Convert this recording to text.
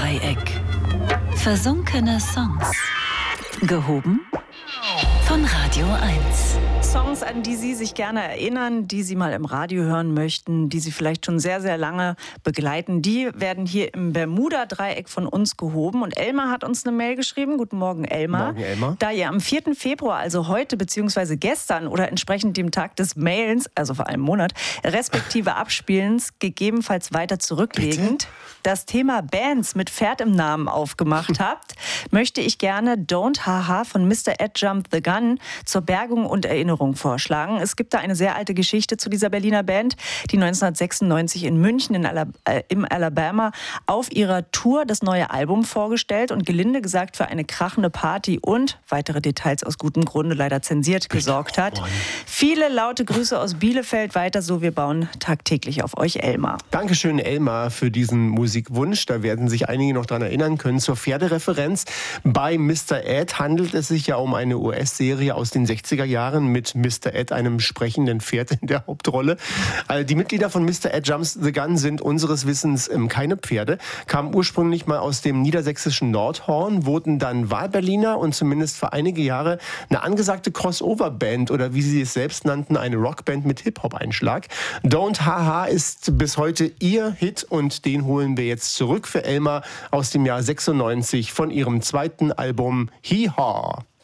Bermuda-Dreieck. Versunkene Songs. Gehoben von Radio 1. Songs, an die Sie sich gerne erinnern, die Sie mal im Radio hören möchten, die Sie vielleicht schon sehr, sehr lange begleiten, die werden hier im Bermuda-Dreieck von uns gehoben. Und Elmar hat uns eine Mail geschrieben. Guten Morgen, Elmar. Morgen, Elmar. Da ihr am 4. Februar, also heute bzw. gestern oder entsprechend dem Tag des Mailens, also vor einem Monat, respektive Abspielens, gegebenenfalls weiter zurückliegend, das Thema Bands mit Pferd im Namen aufgemacht habt, möchte ich gerne Don't Haha von Mr. Ed Jump the Gun zur Bergung und Erinnerung vorschlagen. Es gibt da eine sehr alte Geschichte zu dieser Berliner Band, die 1996 in München im Alabama auf ihrer Tour das neue Album vorgestellt und gelinde gesagt für eine krachende Party und weitere Details aus gutem Grunde leider zensiert gesorgt hat. Viele laute Grüße aus Bielefeld, weiter so, wir bauen tagtäglich auf euch, Elmar. Dankeschön, Elmar, für diesen Musikwunsch. Da werden sich einige noch daran erinnern können. Zur Pferdereferenz. Bei Mr. Ed handelt es sich ja um eine US-Serie aus den 60er Jahren mit Mr. Ed, einem sprechenden Pferd in der Hauptrolle. Die Mitglieder von Mr. Ed Jumps the Gun sind unseres Wissens keine Pferde, kamen ursprünglich mal aus dem niedersächsischen Nordhorn, wurden dann Wahlberliner und zumindest für einige Jahre eine angesagte Crossover-Band oder wie sie es selbst nannten, eine Rockband mit Hip-Hop-Einschlag. Don't Haha ist bis heute ihr Hit und den holen wir jetzt zurück für Elmar aus dem Jahr 96 von ihrem zweiten Album Hee Haw.